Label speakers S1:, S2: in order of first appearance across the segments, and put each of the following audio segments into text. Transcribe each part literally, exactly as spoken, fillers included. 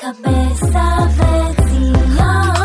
S1: קבסה וציוני.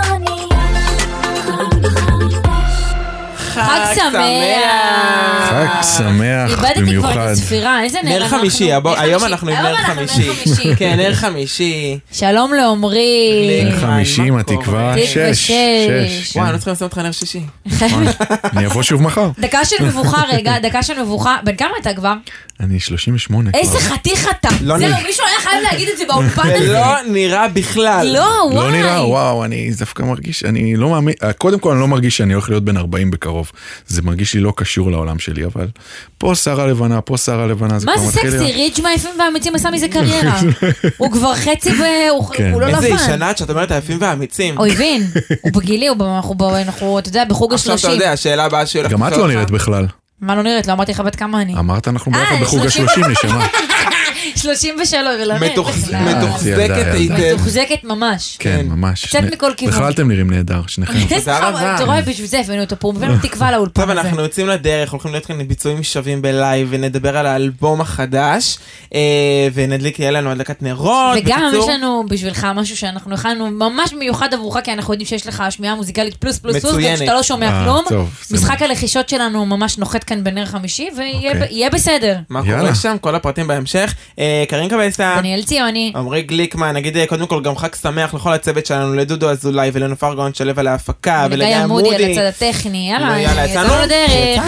S2: חג שמח.
S3: חג שמח במיוחד.
S2: איבדתי כבר את הספירה, איזה נר
S4: נר חמישי, היום אנחנו עם נר חמישי. כן, נר חמישי.
S2: שלום לעומרי.
S3: נר חמישי, מה תקווה? שש.
S4: וואי, אני לא צריכה לעשות אותך נר שישי.
S3: אני אבוא שוב מחר.
S2: דקה של מבוכה רגע, דקה של מבוכה. בן כמה אתה כבר?
S3: אני שלושים ושמונה.
S2: איזה חתיך אתה. זהו, מישהו היה חייב להגיד את זה באולפן הזה.
S4: זה לא נראה בכלל.
S2: לא, וואי.
S3: לא נראה, וואו, אני דווקא מרגיש, אני לא מאמין, קודם כל אני לא מרגיש שאני הולך להיות בן ארבעים בקרוב. זה מרגיש לי לא קשור לעולם שלי, אבל פה שרה לבנה, פה שרה לבנה, זה כבר מתחיל.
S2: מה זה סקסי? ריץ' מהיפים והאמיצים עשה מזה קריירה. הוא כבר חצי ב... הוא לא לבן.
S4: איזה ישנה שאת אומרת היפים והאמיצים.
S2: הוא הבין. הוא בגילי, אנחנו, אתה יודע, בחוג השלושים.
S4: עכשיו אתה יודע, השאלה הבאה שהולכת.
S3: גם את לא נראית בכלל.
S2: מה לא נראית? לא אמרתי לך בת כמה אני.
S3: אמרת אנחנו ביחד בחוג השלושים נשמה.
S2: שלושים ושלוש, לא נראית.
S4: מתוחזקת היטב.
S2: מתוחזקת ממש.
S3: כן, ממש.
S2: קצת מכל כיוון.
S3: בכלל אתם נראים נהדר, שניכם.
S2: אתה רואה בשביל זה, הבאנו אותו פה, הוא מביא תקווה לאולפן הזה.
S4: טוב, אנחנו יוצאים לדרך, הולכים להיות כאן ביצועים שווים בלייב, ונדבר על האלבום החדש, ונדליק, יהיה לנו הדלקת נרות.
S2: וגם יש לנו בשבילך משהו שאנחנו הכנו ממש מיוחד עבורך, כי אנחנו יודעים שיש לך שמיעה מוזיקלית פלוס פלוס פלוס, גם שאתה לא שומע כלום. משחק הלחישות שלנו ממש נוחת כאן בנר חמישי, ויהיה בסדר.
S4: מה קורה שם? כל הפרטים בהמשך. קרין קבסה,
S2: דניאל ציוני,
S4: עומרי גליקמן, נגיד קודם כל גם חג שמח לכל הצוות שלנו, לדודו אזולאי ולנופר גאון שלו על ההפקה,
S2: ולגיא עמודי על הצד הטכני. יאללה, יצאנו לדרך.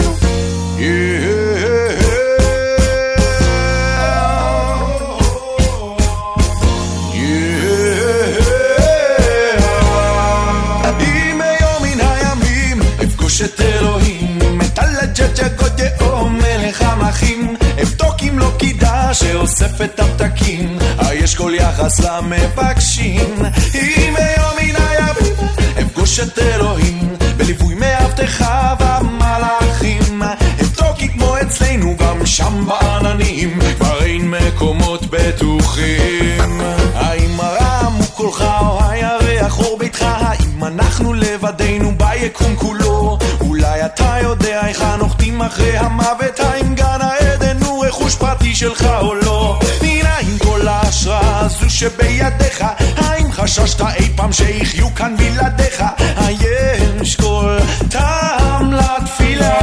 S5: אם היום מן הימים אפגוש את אלוהים, מטלג'ג'ה גודאו מלך המחים, אבדוק אם לא קידה שאוסף את הפתקים, היש כל יחס למבקשים. אם היום מן הימים אפגוש את אלוהים, בליווי מאבטחה והמלאכים, אבדוק כמו אצלנו גם שם בעננים, כבר אין מקומות בטוחים. האם הרם הוא קולך או הירח אור ביתך, האם אנחנו לבדנו ביקום כולו, אולי אתה יודע איך הנוחתים אחרי המוות, האם גן העדן הוא רכוש פרטי שלך או לא, מנין כל ההשראה הזו שבידיך, האם חששת אי פעם שיחיו כאן בלעדיך, היש כל טעם לתפילה.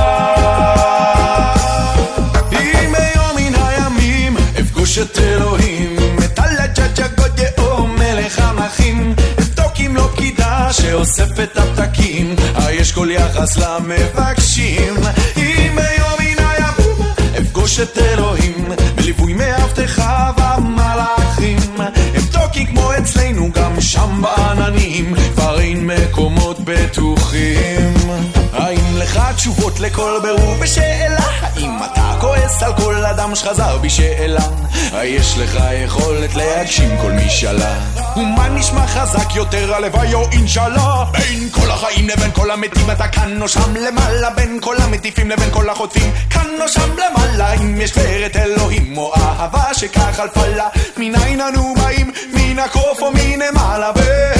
S5: אם היום מן הימים אפגוש את אלוהים, מטלג'ג'ה גודאו מלך המחים, אבדוק אם לא קידה שאוסף את הפתקים, היש כל יחס למבקשים. אם היום מן הימים אפגוש את אלוהים, בליווי מאבטחה והמלאכים, אבדוק כמו אצלנו גם שם בעננים, כבר אין מקומות בטוחים. האם לך תשובות לכל ברור בשאלה, האם אתה כועס על כל אדם שחזר בשאלה, יש לך יכולת להגשים כל משאלה, ומה נשמע חזק יותר הלוואי או אינשאללה, בין כל החיים לבין כל המתים אתה כאן או שם למעלה, בין כל המטיפים לבין כל החוטפים כאן או שם למעלה, אם יש פארת אלוהים או אהבה שכך חלפה לה, מניין אנו באים, מן הקוף או מנמעלה.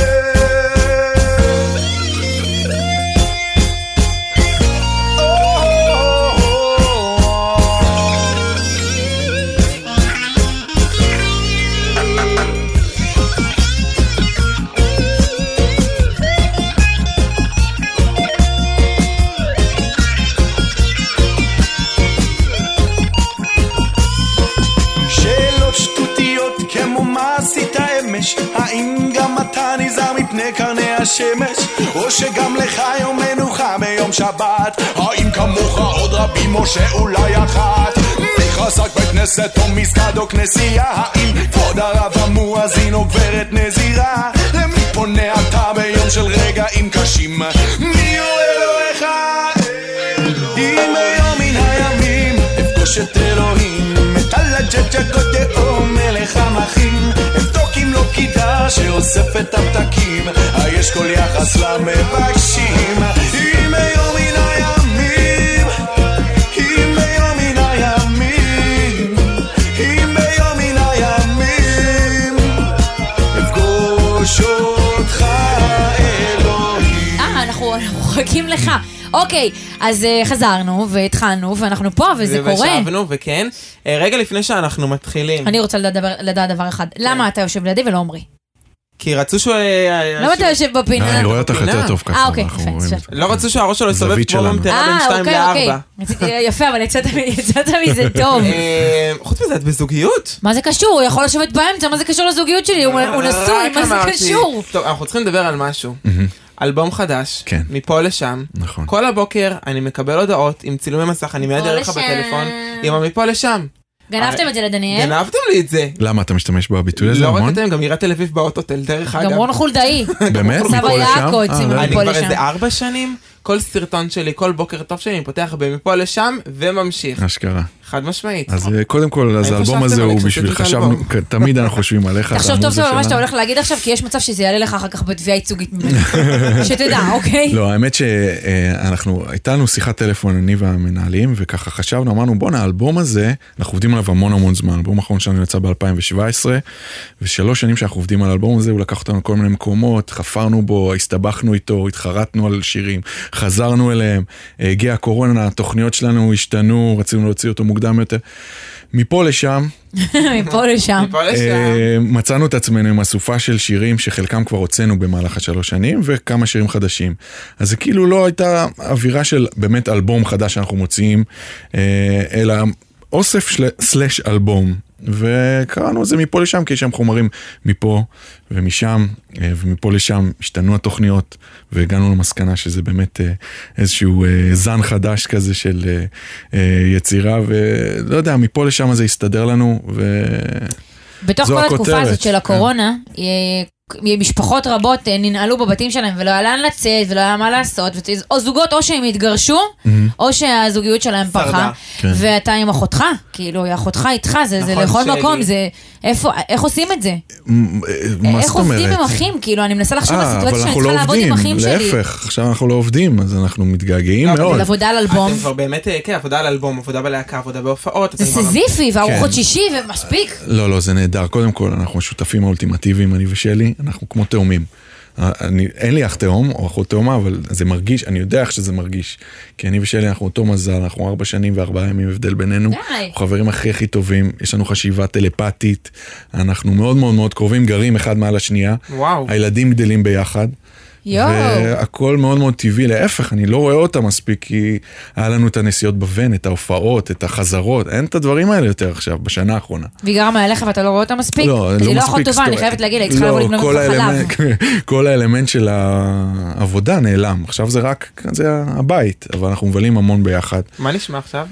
S5: האם גם אתה נזהר מפני קרני השמש, או שגם לך יום מנוחה ביום שבת, האם כמוך עוד רבים או שאולי אחת, מי חזק בית כנסת או מסגד או כנסייה, האם כבוד הרב המואזין או גברת נזירה, למי פונה אתה ביום של רגעים קשים, מי הוא אלוהיך? אם היום מן הימים אפגוש את אלוהים, מטלג'ג'ה גודאו מלך המחים, אם לא קידה שאוסף את הפתקים, היש כל יחס למבקשים. אם היום מן הימים, אם היום מן הימים, אם היום מן הימים אפגוש אותך אלוהים.
S2: אה, אנחנו חכים לך. אוקיי, אז חזרנו והתחלנו ואנחנו פה וזה קורה.
S4: ושבנו וכן. רגע לפני שאנחנו מתחילים.
S2: אני רוצה לדעת דבר אחד. למה אתה יושב לידי ולא אומרי?
S4: כי רצו שהוא...
S2: למה אתה יושב בפינה?
S3: אני רואה אותך יותר טוב ככה.
S2: אה, אוקיי.
S4: לא רצו שהראש שלו יסובב כמו ממטרה בין שתיים לארבע.
S2: יפה, אבל יצאת מזה טוב.
S4: חוץ מזה, את בזוגיות?
S2: מה זה קשור? הוא יכול לשבת באמצע, מה זה קשור לזוגיות שלי? הוא נשוי, מה זה קשור?
S4: טוב, אנחנו צריכים לדבר על משהו. אלבום חדש, מפה לשם. כל הבוקר אני מקבל הודעות עם צילומי מסך, אני מיד אראה לך בטלפון, עם המפה לשם.
S2: גנבתם את זה לדניאל?
S4: גנבתם לי את זה.
S3: למה, אתה משתמש בביטוי הזה?
S4: לא רק אתם, גם עירת תל אביב באוטוטל, דרך אגב.
S2: גם רון חולדאי.
S3: באמת?
S2: סבא יעקו, צימו
S4: אני
S2: מפה
S4: כבר
S2: לשם.
S4: איזה ארבע שנים, כל סרטון שלי, כל בוקר טוב שלי, אני פותח במפה לשם וממשיך.
S3: אשכרה.
S4: חד משמעית.
S3: אז קודם כל, אז האלבום הזה הוא בשביל, חשבנו, תמיד אנחנו חושבים עליך.
S2: תחשוב טוב טוב על מה שאתה הולך להגיד עכשיו, כי יש מצב שזה יעלה לך אחר כך בתביעה ייצוגית ממנו. שתדע, אוקיי?
S3: לא, האמת שאנחנו, הייתה לנו שיחת טלפון, אני והמנהלים, וככה חשבנו, אמרנו, בוא, האלבום הזה, אנחנו עובדים עליו המון המון זמן. האלבום האחרון שלנו יצא ב-אלפיים שבע עשרה, ושלוש שנים שאנחנו עובדים על האלבום הזה, הוא לקח אותנו כל מיני מקומות, חפרנו בו, הסתבכנו איתו, התחרטנו על שירים, חזרנו אליהם, הגיעה הקורונה, התוכניות שלנו השתנו, רצינו להוציא אותו מוקדם יותר. מפה לשם,
S2: מפה לשם,
S3: מצאנו את עצמנו עם אסופה של שירים שחלקם כבר הוצאנו במהלך השלוש שנים, וכמה שירים חדשים. אז זה כאילו לא הייתה אווירה של באמת אלבום חדש שאנחנו מוציאים, אלא אוסף סלש אלבום. וקראנו את זה מפה לשם, כי יש שם חומרים מפה ומשם, ומפה לשם השתנו התוכניות, והגענו למסקנה שזה באמת איזשהו זן חדש כזה של יצירה, ולא יודע, מפה לשם זה יסתדר לנו, וזו הכותרת.
S2: בתוך כל התקופה הזאת של הקורונה, משפחות רבות ננעלו בבתים שלהם, ולא היה לאן לצאת, ולא היה מה לעשות, או זוגות או שהם התגרשו, או שהזוגיות שלהם פרחה, ואתה עם אחותך, כאילו, אחותך איתך, זה לכל מקום, זה, איך עושים את זה? איך עובדים עם אחים? כאילו, אני מנסה לחשוב על סיטואציה שאני צריכה לעבוד עם אחים שלי.
S3: להפך, עכשיו אנחנו לא עובדים, אז אנחנו מתגעגעים מאוד.
S2: אבל עבודה על אלבום.
S4: אתם כבר באמת, כן, עבודה על אלבום, עבודה בלהקה, עבודה בהופעות.
S2: זה סזיפי, וארוחות שישי, ומספיק.
S3: לא, לא, זה נהדר. קודם כל, אנחנו השותפים האולטימטיביים, אני ושלי, אנחנו כמו תאומים. אני, אין לי אח תאום או אחות תאומה, אבל זה מרגיש, אני יודע איך שזה מרגיש. כי אני ושלי, אנחנו אותו מזל, אנחנו ארבע שנים וארבעה ימים הבדל בינינו. אנחנו חברים הכי הכי טובים, יש לנו חשיבה טלפתית, אנחנו מאוד מאוד מאוד קרובים, גרים אחד מעל השנייה.
S4: וואו.
S3: הילדים גדלים ביחד.
S2: יואו.
S3: והכל מאוד מאוד טבעי, להפך, אני לא רואה אותה מספיק, כי היה לנו את הנסיעות בוון, את ההופעות, את החזרות, אין את הדברים האלה יותר עכשיו, בשנה האחרונה. והיא גרה
S2: מעליך ואתה לא רואה אותה מספיק? לא,
S3: לא
S2: היא לא אחות טובה, אני חייבת להגיד, היא צריכה לבוא לבנות לך חלב.
S3: כל האלמנט של העבודה נעלם, עכשיו זה רק, זה הבית, אבל אנחנו מבלים המון ביחד.
S4: מה נשמע עכשיו?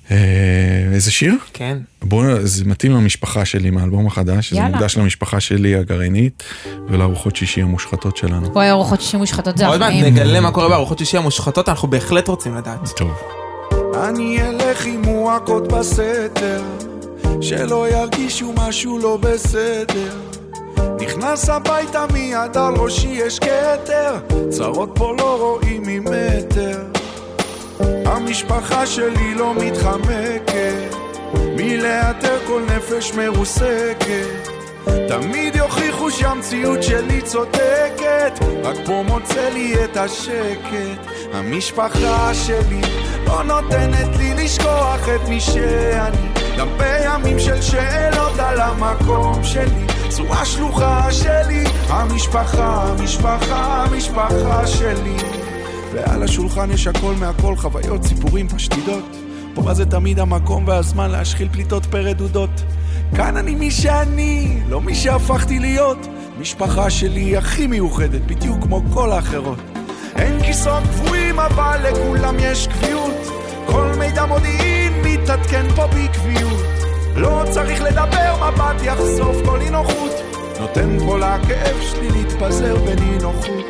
S3: איזה שיר?
S4: כן.
S3: בואו, זה מתאים למשפחה שלי מהאלבום החדש, זה מוקדש למשפחה שלי הגרעינית, ולארוחות שישי המושחתות שלנו.
S2: בואי, ארוחות שישי מושחתות זה
S4: עוד מעט נגלה מה קורה בארוחות שישי המושחתות, אנחנו בהחלט רוצים לדעת.
S3: טוב.
S5: אני אלך עם מועקות בסתר, שלא ירגישו משהו לא בסדר. נכנס הביתה מיד על ראשי יש כתר, צרות פה לא רואים ממטר. המשפחה שלי לא מתחמקת, מלאתר כל נפש מרוסקת. תמיד יוכיחו שהמציאות שלי צודקת, רק פה מוצא לי את השקט. המשפחה שלי לא נותנת לי לשכוח את מי שאני, גם בימים של שאלות על המקום שלי. זו השלוחה שלי, המשפחה, המשפחה, המשפחה שלי. ועל השולחן יש הכל מהכל, חוויות, סיפורים, פשטידות. פה זה תמיד המקום והזמן להשחיל פליטות פרדודות. כאן אני מי שאני, לא מי שהפכתי להיות. משפחה שלי הכי מיוחדת, בדיוק כמו כל האחרות. אין כיסאות קבועים, אבל לכולם יש קביעות. כל מידע מודיעין מתעדכן פה בקביעות. לא צריך לדבר, מבט יחשוף כל אי-נוחות. נותן פה לכאב שלי להתפזר בנינוחות.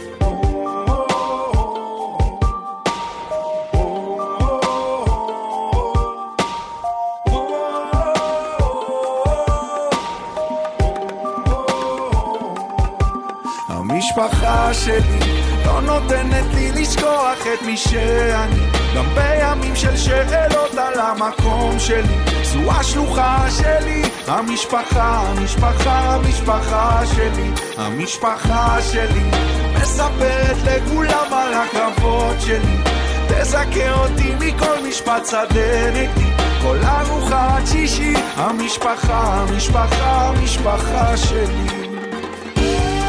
S5: המשפחה שלי לא נותנת לי לשכוח את מי שאני, גם בימים של שאלות על המקום שלי. זו השלוחה שלי, המשפחה, המשפחה, המשפחה שלי. המשפחה שלי מספרת לכולם על הקרבות שלי, תזכה אותי מכל משפט שדה נגדי. כל ארוחת שישי, המשפחה, המשפחה, המשפחה שלי.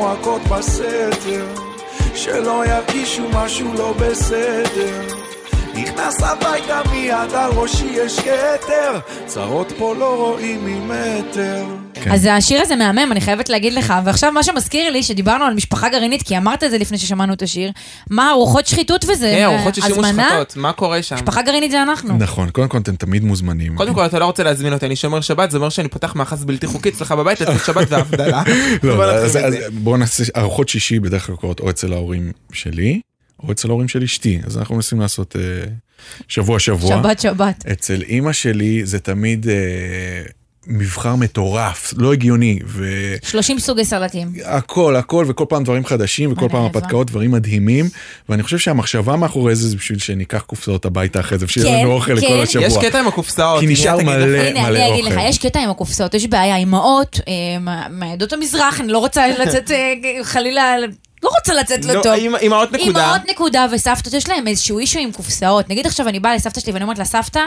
S5: צועקות בסתר, שלא ירגישו משהו לא בסדר. נכנס הביתה מיד על ראשי יש כתר, צרות פה לא רואים ממטר.
S2: אז השיר הזה מהמם, אני חייבת להגיד לך, ועכשיו מה שמזכיר לי, שדיברנו על משפחה גרעינית, כי אמרת את זה לפני ששמענו את השיר, מה ארוחות שחיתות וזה?
S4: כן, ארוחות שישים ושחטות, מה קורה שם?
S2: משפחה גרעינית זה אנחנו.
S3: נכון, קודם כל אתם תמיד מוזמנים.
S4: קודם כל אתה לא רוצה להזמין אותי, אני שומר שבת, זה אומר שאני פותח מאחז בלתי חוקי אצלך בבית, לצאת שבת והבדלה.
S3: בואו נעשה ארוחות שישי בדרך כלל קורות או אצל ההורים שלי, או אצל ההורים של אשתי, אז אנחנו מנסים לעשות שבוע שבוע.
S2: שבת שבת.
S3: אצל אמא שלי זה תמיד מבחר מטורף, לא הגיוני.
S2: שלושים סוגי סלטים.
S3: הכל, הכל, וכל פעם דברים חדשים, וכל פעם הפתקאות, דברים מדהימים, ואני חושב שהמחשבה מאחורי זה, זה בשביל שניקח קופסאות הביתה אחרי זה, בשביל לנו אוכל לכל השבוע.
S4: יש קטע עם הקופסאות.
S3: כי נשאר מלא, מלא אוכל.
S2: אני אגיד לך, יש קטע עם הקופסאות, יש בעיה, אמהות, מעדות המזרח, אני לא רוצה לצאת חלילה... לא רוצה לצאת לא טוב.
S4: אמהות נקודה.
S2: אמהות נקודה וסבתות, יש להם איזשהו אישו עם קופסאות. נגיד עכשיו אני באה לסבתא שלי ואני אומרת לה, סבתא,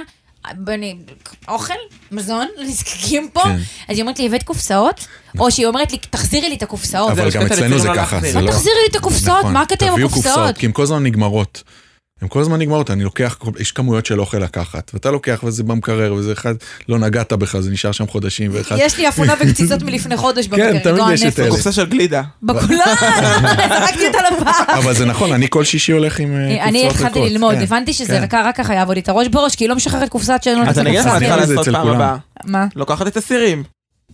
S2: אוכל, מזון, נזקקים פה. אז היא אומרת לי, הבאת קופסאות? או שהיא אומרת לי, תחזירי לי את הקופסאות.
S3: אבל גם אצלנו זה ככה.
S2: מה תחזירי לי את הקופסאות? מה הקטע עם הקופסאות?
S3: כי הם כל הזמן נגמרות. הם כל הזמן נגמרות, אני לוקח, יש כמויות של אוכל לקחת, ואתה לוקח וזה במקרר, וזה אחד, לא נגעת בכלל, זה נשאר שם חודשים, ואחד...
S2: יש לי אפונה וקציצות מלפני חודש במקרר,
S3: כן, תמיד יש את אלה.
S4: קופסה של גלידה.
S2: בקולן, זרקתי אותה לפח.
S3: אבל זה נכון, אני כל שישי הולך עם קופסאות ריקות.
S2: אני התחלתי ללמוד, הבנתי שזה רק ככה יעבוד לי את הראש בראש, כי היא לא משחררת קופסת שאין לו
S4: אז אני אגיד לך, אני צריכה לעשות פעם הבאה.
S2: מה?
S4: לוקחת את הסירים.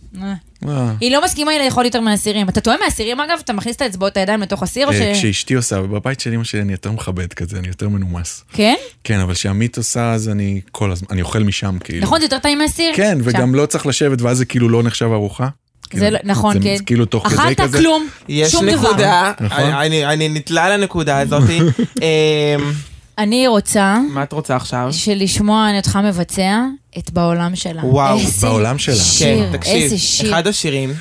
S2: היא לא מסכימה לי לאכול יותר מהסירים. אתה טועה מהסירים אגב? אתה מכניס את האצבעות הידיים לתוך הסיר או ש...
S3: כשאשתי עושה, בבית של אמא שלי אני יותר מכבד כזה, אני יותר מנומס.
S2: כן?
S3: כן, אבל כשעמית עושה אז אני כל הזמן, אני אוכל משם כאילו.
S2: נכון, זה יותר טעים מהסיר?
S3: כן, וגם לא צריך לשבת ואז זה כאילו לא נחשב ארוחה.
S2: זה נכון, כן.
S3: זה כאילו תוך כדי כזה.
S2: אכלת כלום, שום דבר.
S4: יש נקודה, אני נתלה על הנקודה הזאת.
S2: אני רוצה...
S4: מה את רוצה עכשיו?
S2: שלשמוע אותך מבצע את בעולם שלה.
S4: וואו,
S3: בעולם שלה.
S2: שיר,
S4: איזה שיר. אחד השירים.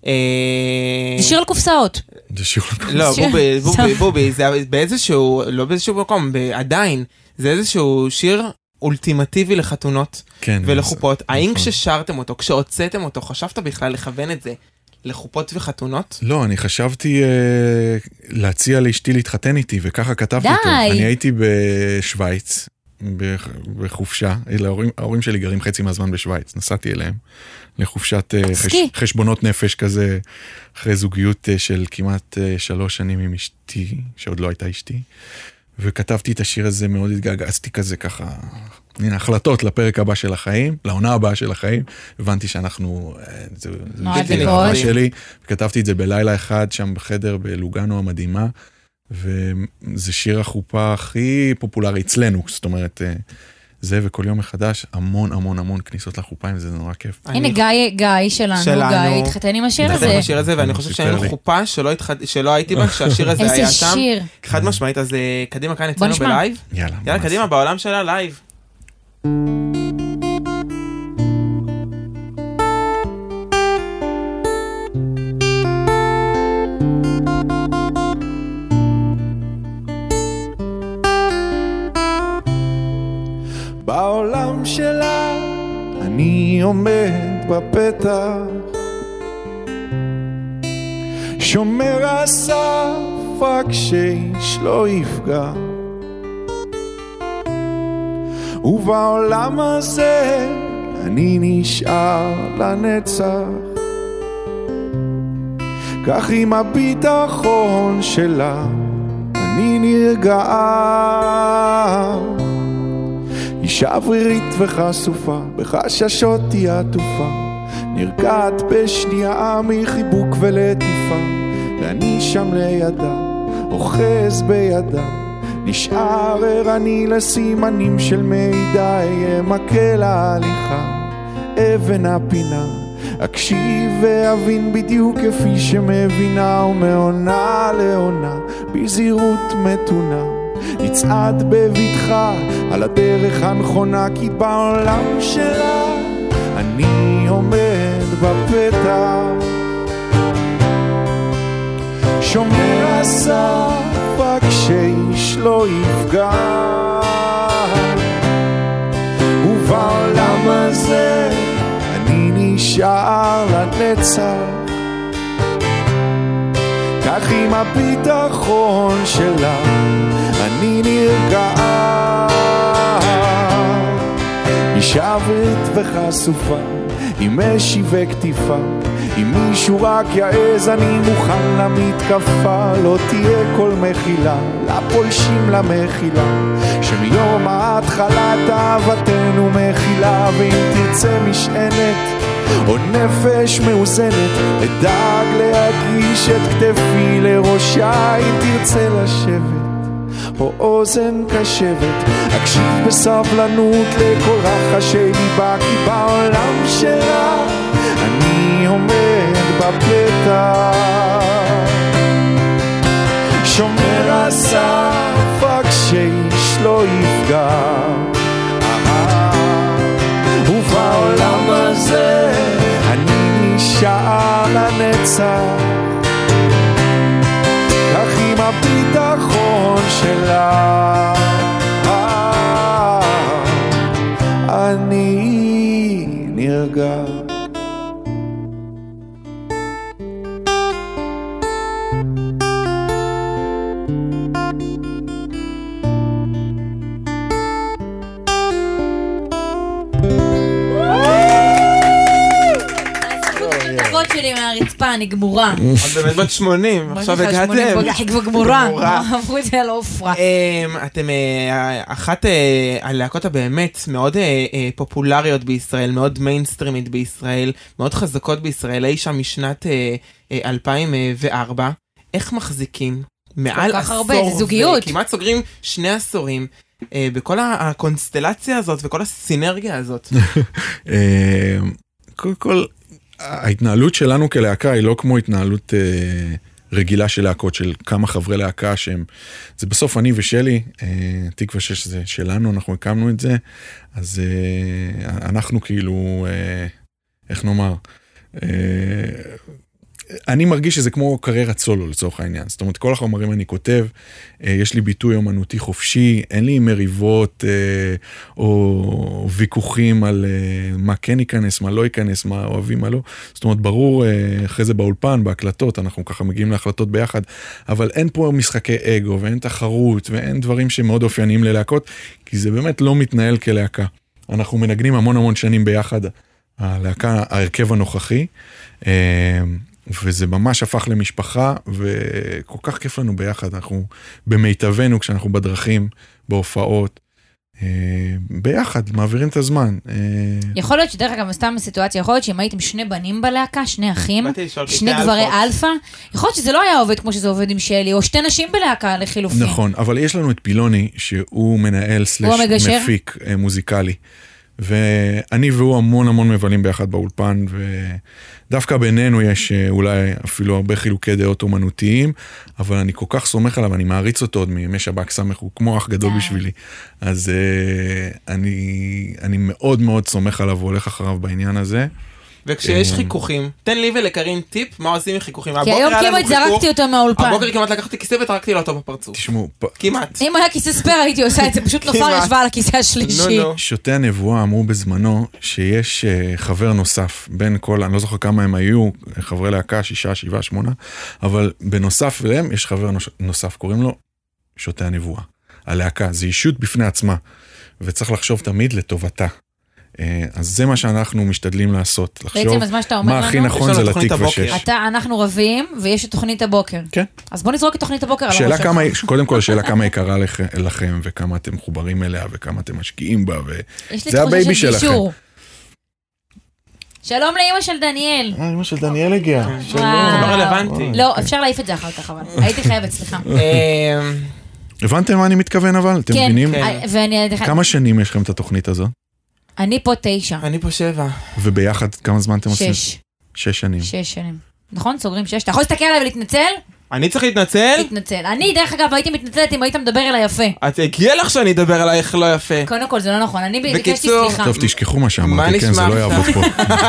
S2: זה שיר על קופסאות.
S3: זה שיר על קופסאות.
S4: לא, בובי, בובי, בובי, זה באיזשהו, לא באיזשהו מקום, עדיין, זה איזשהו שיר אולטימטיבי לחתונות ולחופות. האם כששרתם אותו, כשהוצאתם אותו, חשבת בכלל לכוון את זה? לחופות וחתונות?
S3: לא, אני חשבתי אה, להציע לאשתי להתחתן איתי, וככה כתבתי
S2: די.
S3: אותו. אני הייתי בשוויץ, בחופשה, ההורים, ההורים שלי גרים חצי מהזמן בשוויץ, נסעתי אליהם לחופשת אה, חש, חשבונות נפש כזה, אחרי זוגיות אה, של כמעט אה, שלוש שנים עם אשתי, שעוד לא הייתה אשתי, וכתבתי את השיר הזה, מאוד התגעגעתי כזה ככה, הנה, החלטות לפרק הבא של החיים, לעונה הבאה של החיים, הבנתי שאנחנו, זה נראה שלי, וכתבתי את זה בלילה אחד, שם בחדר בלוגנו המדהימה, וזה שיר החופה הכי פופולרי אצלנו, זאת אומרת, זה וכל יום מחדש, המון המון המון כניסות לחופה, זה נורא כיף.
S2: הנה גיא שלנו, גיא התחתן עם השיר הזה.
S4: עם השיר הזה, ואני חושב שהיינו חופה שלא הייתי בה, שהשיר הזה היה שם.
S2: איזה שיר.
S4: חד משמעית, אז קדימה כאן אצלנו בלייב.
S3: יאללה.
S4: יאללה, קדימה, בעולם שלה לייב.
S5: בעולם שלה אני עומד בפתח, שומר הסף רק שאיש לא יפגע, ובעולם הזה אני נשאר לנצח, כך עם הביטחון שלה אני נרגעה. אישה אוורירית וחשופה, בחששות היא עטופה, נרגעת בשנייה מחיבוק ולטיפה, ואני שם לידה, אוחז בידה, נשאר ערני לסימנים של מידע, אהיה מקל ההליכה, אבן הפינה, אקשיב ואבין בדיוק כפי שמבינה, ומעונה לעונה, בזהירות מתונה, נצעד בביטחה על הדרך הנכונה, כי בעולם שלה אני עומד בפתח, שומר הסף רק שאיש לא יפגע, ובעולם הזה אני נשאר לנצח, כך עם הביטחון שלה אני נרגע. אישה ברית וחשופה עם משי וכתיפה, אם מישהו רק יעז אני מוכן למתקפה. לא תהיה כל מחילה לפולשים למחילה, שמיום ההתחלת אהבתנו מחילה. ואם תרצה משענת או נפש מאוזנת, אדאג להגיש את כתפי לראשה. אם תרצה לשבת או אוזן קשבת, אקשיב בסבלנות לכל רחשי ליבה, כי בעולם שלה אני עומד בפתח, שומר הסף רק שאיש לא יפגע. ובעולם הזה אני נשאר לנצח, כך עם הביטחון שלה אני נרגע.
S2: שלי מהרצפה, אני גמורה.
S4: את באמת בת שמונים, עכשיו הגעתם.
S2: היא כבר גמורה, עברו את זה על אופרה.
S4: אתם אחת הלהקות הבאמת מאוד פופולריות בישראל, מאוד מיינסטרימית בישראל, מאוד חזקות בישראל, אי שם משנת אלפיים וארבע. איך מחזיקים? מעל עשור, כמעט סוגרים שני עשורים, בכל הקונסטלציה הזאת וכל הסינרגיה הזאת.
S3: קודם כל, ההתנהלות שלנו כלהקה היא לא כמו התנהלות אה, רגילה של להקות, של כמה חברי להקה שהם, זה בסוף אני ושלי, אה, תקווה שש זה שלנו, אנחנו הקמנו את זה, אז אה, אנחנו כאילו, אה, איך נאמר, אה, אני מרגיש שזה כמו קריירת סולו לצורך העניין, זאת אומרת כל החומרים אני כותב, יש לי ביטוי אומנותי חופשי, אין לי מריבות או ויכוחים על מה כן ייכנס, מה לא ייכנס, מה אוהבים, מה לא, זאת אומרת ברור אחרי זה באולפן, בהקלטות, אנחנו ככה מגיעים להחלטות ביחד, אבל אין פה משחקי אגו ואין תחרות ואין דברים שמאוד אופייניים ללהקות, כי זה באמת לא מתנהל כלהקה. אנחנו מנגנים המון המון שנים ביחד, הלהקה, ההרכב הנוכחי, וזה ממש הפך למשפחה, וכל כך כיף לנו ביחד, אנחנו במיטבנו כשאנחנו בדרכים, בהופעות, ביחד, מעבירים את הזמן.
S2: יכול להיות שדרך אגב, סתם בסיטואציה, יכול להיות שאם הייתם שני בנים בלהקה, שני אחים, שני גברי אלפא, יכול להיות שזה לא היה עובד כמו שזה עובד עם שלי, או שתי נשים בלהקה לחילופין.
S3: נכון, אבל יש לנו את פילוני, שהוא מנהל סלש מפיק מוזיקלי. ואני והוא המון המון מבלים ביחד באולפן, ודווקא בינינו יש אולי אפילו הרבה חילוקי דעות אומנותיים, אבל אני כל כך סומך עליו, אני מעריץ אותו עוד מימי שב"כ סמך, הוא כמו אח גדול בשבילי. אז אני, אני מאוד מאוד סומך עליו והולך אחריו בעניין הזה.
S4: וכשיש חיכוכים, תן לי ולקרין טיפ, מה עושים עם חיכוכים?
S2: כי היום כמעט זרקתי אותו מהאולפן.
S4: הבוקר כמעט לקחתי כיסא וטרקתי לו אותו בפרצוף.
S3: תשמעו,
S4: כמעט.
S2: אם היה כיסא ספר הייתי עושה את זה, פשוט נופל ישבה על הכיסא השלישי.
S3: שוטי הנבואה אמרו בזמנו שיש חבר נוסף, בין כל, אני לא זוכר כמה הם היו, חברי להקה, שישה, שבעה, שמונה, אבל בנוסף אליהם יש חבר נוסף, קוראים לו שוטי הנבואה. הלהקה, זה אישות בפני עצמה, וצריך לחשוב תמיד לטובתה. אז זה מה שאנחנו משתדלים לעשות, לחשוב מה הכי נכון זה לתקווה שש.
S2: אנחנו רבים ויש את תוכנית הבוקר.
S3: כן.
S2: אז בוא נזרוק את תוכנית הבוקר.
S3: קודם כל, שאלה כמה יקרה לכם, וכמה אתם מחוברים אליה, וכמה אתם משקיעים בה, וזה הבייבי שלכם.
S2: שלום לאמא של דניאל.
S3: אה, אמא של דניאל הגיעה.
S4: שלום, לא רלוונטי.
S2: לא, אפשר להעיף את זה אחר כך, אבל הייתי חייבת, סליחה.
S3: הבנתם מה אני מתכוון אבל? אתם מבינים?
S2: כן.
S3: כמה שנים יש לכם את התוכנית הזאת?
S2: אני פה תשע.
S4: אני פה שבע.
S3: וביחד כמה זמן אתם עושים?
S2: שש.
S3: שש שנים.
S2: שש שנים. נכון? סוגרים שש. אתה יכול להסתכל עליי ולהתנצל?
S4: אני צריך להתנצל?
S2: להתנצל. אני, דרך אגב, הייתי מתנצלת אם היית מדבר אליי יפה.
S4: את הגיע לך שאני אדבר אלייך לא יפה.
S2: קודם כל, זה לא נכון. אני ביקשתי סליחה.
S3: טוב, תשכחו מה שאמרתי, כן, זה לא יעבוד פה.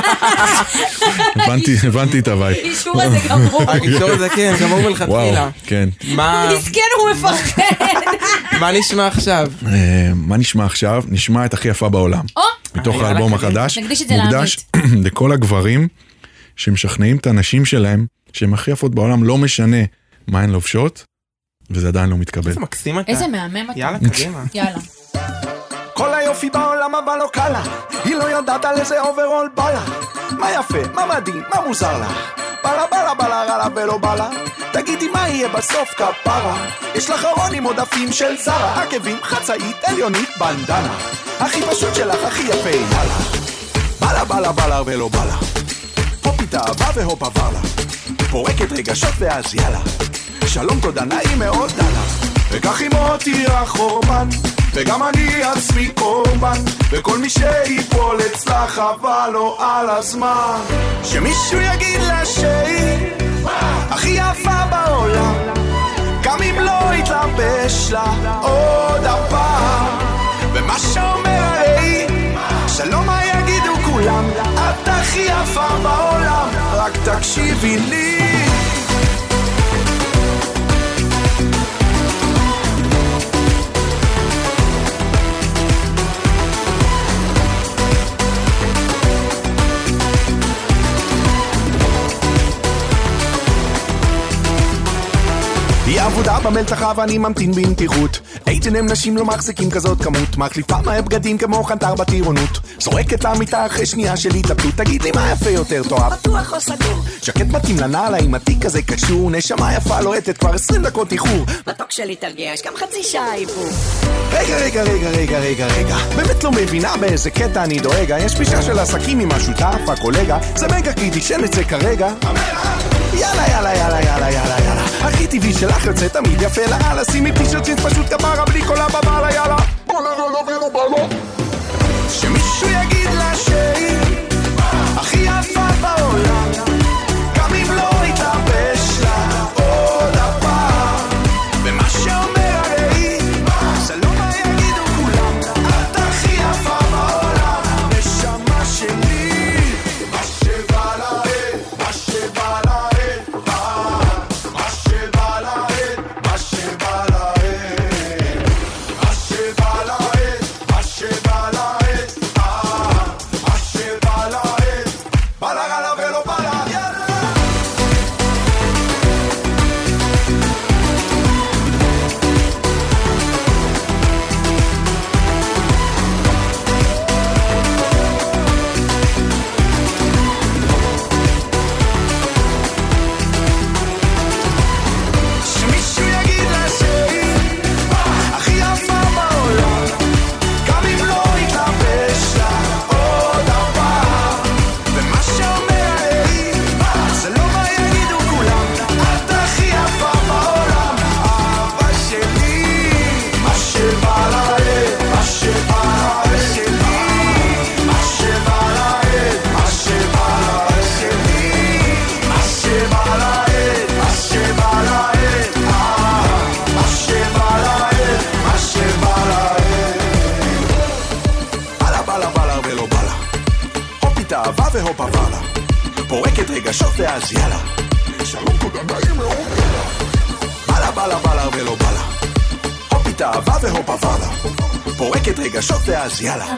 S3: הבנתי את הווי.
S2: הקישור הזה גמור.
S4: הקישור הזה, כן, גמור מלכתחילה.
S3: וואו, כן.
S2: מסכן, הוא מפחד.
S4: מה נשמע עכשיו?
S3: מה נשמע עכשיו? נשמע את הכי יפה בעולם. מתוך האלבום החדש.
S2: נקדיש את זה לעמית.
S3: מוקדש לכל הגברים שמשכנעים את הנשים שלהם, שהן הכי יפות בעולם, לא משנה מה הן לובשות, וזה עדיין לא מתקבל.
S4: איזה מקסים אתה.
S2: איזה מהמם אתה.
S4: יאללה, קדימה.
S2: יאללה.
S5: כל היופי בעולם אבל לא קלה, היא לא יודעת על איזה אוברול בא לה. מה יפה, מה מדהים, מה מוזר לה? בלה בלה בלה רלה ולא בלה. תגידי מה יהיה בסוף כפרה? יש לך ארון עם עודפים של זרה, עקבים, חצאית, עליונית, בנדנה. הכי פשוט שלך, הכי יפה, יאללה. בלה בלה בלה ולא בלה. הופ התאהבה והופ עבר לה. פורקת רגשות ואז יאללה. שלום תודה נעים מאוד דלה. וכך אימו תהיה חורבן, וגם אני עצמי קורבן, וכל מי שיפול אצלך אבל לא על הזמן. שמישהו יגיד לה שהיא הכי יפה בעולם, גם אם לא יתלבש לה עוד הפעם. ומה שאומר הרי שלום מה יגידו כולם, את הכי יפה בעולם, רק תקשיבי לי. היא עבודה במלתחה ואני ממתין במתיחות. הייתם הם נשים לא מחזיקים כזאת כמות, מחליפה מהר בגדים כמו חנטר בטירונות, זורקת למיטה אחרי שנייה של התלבטות. תגיד לי מה יפה יותר תואר, פתוח או סגור? ז'קט מתאים לנעלה עם התיק כזה קשור, נשמה יפה לוהטת כבר עשרים דקות איחור. מתוק שלי תרגיע, יש גם חצי שעה איפור. רגע רגע רגע רגע רגע רגע, באמת לא מבינה באיזה קטע אני דואגה. יש פגישה של עסקים עם השותף הקולגה, זה מגה קריטי שנצא כרגע. יאללה יאללה יאללה יאללה יאללה יאללה, הכי טבעי שלך יוצא תמיד יפה לאללה. שימי טישרט ג'ינס פשוט כפרה בלי כל הבבלה יאללה. שמישהו יגיד לה שהיא הכי יפה בעולם, גם אם לא יתלבש לה עוד הפעם. ומה שאומר הרי שלום מה יגידו כולם, את הכי יפה בעולם, נשמה שלי. מה שבא להם, מה שבא להם, מה שבא להם, מה שבא להם, מה שבא להם, מה שבא להם, מה שבא להם, בא לה רלה ולא בא לה. שמישהו יגיד לה שהיא הכי יפה בעולם, גם אם לא יתלבש לה עוד הפעם. ומה שאומר הרי שלום מה יגידו כולם, את הכי יפה בעולם, אהבה שלי. מה שבא להם, מה שבא להם שלי, מה שבא להם, מה שבא להם שלי, מה שבא להם, מה שבא להם, מה שבא להם, מה שבא להם. בלה בלה בלה ולא בלה, הופ התאהבה והופ עבר לה, פורקת רגשות ואז יאללה. שלום תודה נעים מאוד יאללה. בלה בלה בלה ולא בלה, הופ התאהבה והופ עבר לה, פורקת רגשות ואז יאללה.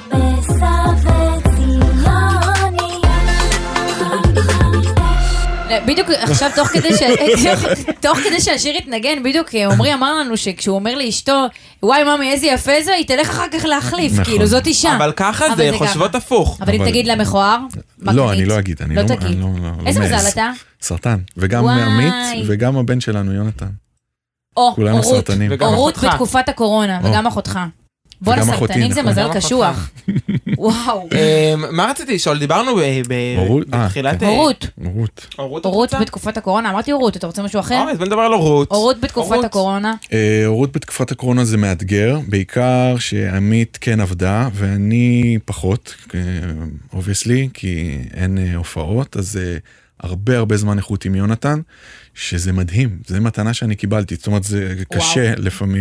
S2: בדיוק עכשיו תוך כדי ש... תוך כדי שהשיר התנגן, בדיוק עומרי אמר לנו שכשהוא אומר לאשתו וואי ממי איזה יפה זה, היא תלך אחר כך להחליף, כאילו זאת אישה.
S4: אבל ככה זה, חושבות הפוך.
S2: אבל אם תגיד לה מכוער,
S3: לא, אני לא אגיד.
S2: לא תגיד. איזה מזל אתה?
S3: סרטן, וגם עמית וגם הבן שלנו יונתן.
S2: או,
S3: כולנו סרטנים.
S2: אורות בתקופת הקורונה, וגם אחותך. בוא לסרטנים זה מזל קשוח. וואו.
S4: מה רציתי לשאול? דיברנו בתחילת...
S2: אורות.
S3: אורות.
S2: אורות בתקופת הקורונה. אמרתי אורות, אתה רוצה משהו אחר?
S4: אז בוא נדבר על אורות.
S2: אורות בתקופת הקורונה.
S3: אורות בתקופת הקורונה זה מאתגר, בעיקר שעמית כן עבדה, ואני פחות, obviously, כי אין הופעות, אז הרבה הרבה זמן איכות עם יונתן, שזה מדהים, זה מתנה שאני קיבלתי, זאת אומרת זה קשה לפעמים,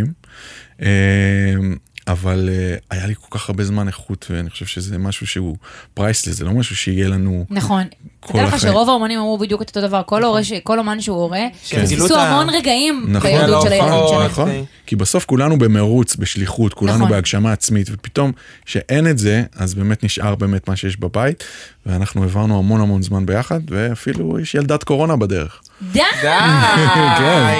S3: אבל היה לי כל כך הרבה זמן איכות, ואני חושב שזה משהו שהוא פרייסלס, זה לא משהו שיהיה לנו
S2: נכון. תדע לך שרוב האומנים אמרו בדיוק את אותו דבר, כל אומן שהוא הורה, עשו המון רגעים בילדות של הילדות שלנו.
S3: נכון, כי בסוף כולנו במרוץ, בשליחות, כולנו בהגשמה עצמית, ופתאום שאין את זה, אז באמת נשאר באמת מה שיש בבית, ואנחנו עברנו המון המון זמן ביחד, ואפילו יש ילדת קורונה בדרך.
S2: די!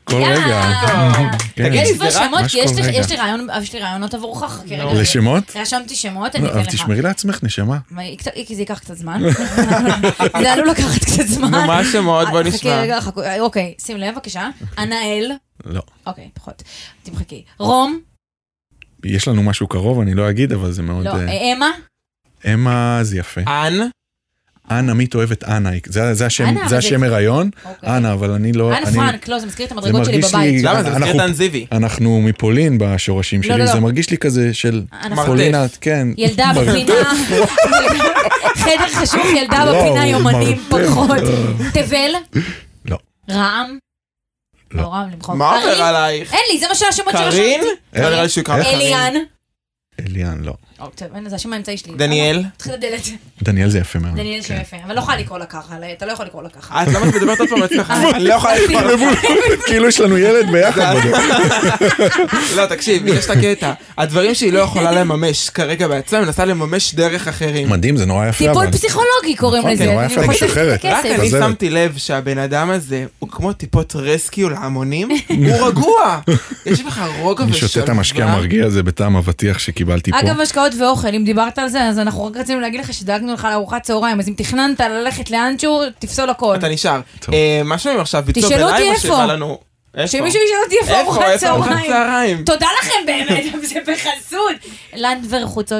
S3: כל רגע.
S2: יש כבר שמות, כי יש לי רעיונות עבורך.
S3: לשמות?
S2: רשמתי שמות, אני אתן
S3: אבל
S2: לך.
S3: תשמרי לעצמך, נשמה.
S2: כי זה ייקח קצת זמן. זה עלול לקחת קצת זמן.
S4: נו, מה השמות? בוא נשמע.
S2: חכי רגע, אוקיי, שים לב, בבקשה. ענאל.
S3: לא.
S2: אוקיי, פחות. תמחכי. רום.
S3: יש לנו משהו קרוב, אני לא אגיד, אבל זה מאוד...
S2: לא, אמה.
S3: אמה זה יפה.
S4: אנ?
S3: אנ, עמית אוהבת אנה, זה השם הריון, אנה, אבל אני לא...
S2: אנ פרנק, לא, זה מזכיר את המדרגות שלי בבית.
S4: למה? זה מזכיר את אנ זיוי.
S3: אנחנו מפולין בשורשים שלי, זה מרגיש לי כזה של פולינת, כן.
S2: ילדה בפינה, חדר חשוך, ילדה בפינה, יומנים, פרחות. תבל?
S3: לא.
S2: רעם?
S3: לא.
S2: לא רעם למחוק.
S4: מה עובר עלייך?
S2: אין לי, זה מה שהשמות שרשמתי.
S4: קרין? לא נראה לי שהוא קרא קרין.
S2: אליאן?
S3: אליאן, לא.
S2: טוב, זה השם האמצעי שלי.
S4: דניאל?
S2: תתחיל לדלת.
S3: דניאל זה יפה מאוד.
S2: דניאל שם יפה, אבל לא יכולה לקרוא לה ככה, אתה לא יכול לקרוא לה ככה.
S4: את למה את מדברת עוד פעם לעצמך? אני לא יכולה לקרוא לה ככה.
S3: כאילו יש לנו ילד ביחד בדיוק.
S4: לא, תקשיב, יש את הקטע. הדברים שהיא לא יכולה לממש כרגע בעצמה, מנסה לממש דרך אחרים.
S3: מדהים, זה נורא יפה.
S2: טיפול פסיכולוגי קוראים לזה.
S3: נורא יפה, אני משחררת.
S4: רק אני שמתי לב שהבן אדם הזה הוא כמו טיפות רסקיו להמונים, הוא רגוע. יש לך רוגע ושלווה.
S3: אני שותה את המשקה המרגיע הזה בטעם אבטיח שקיבלתי פה.
S2: אגב, משקאות ואוכל, אם דיברת על זה, אז אנחנו רק רצינו להגיד לך שדאגנו לך לארוחת צהריים, אז אם תכננת ללכת לאנשהו, תפסול הכל.
S4: אתה נשאר. מה שומעים עכשיו?
S2: תשאלו אותי איפה. שמישהו ישאל אותי איפה ארוחת צהריים. תודה לכם באמת, זה בחסות. לנד ורחוצות.